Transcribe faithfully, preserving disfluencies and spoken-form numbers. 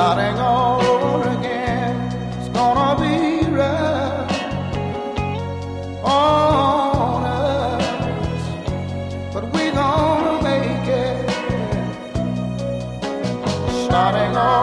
starting all over again. It's gonna be rough on us, but we're gonna make it. Starting all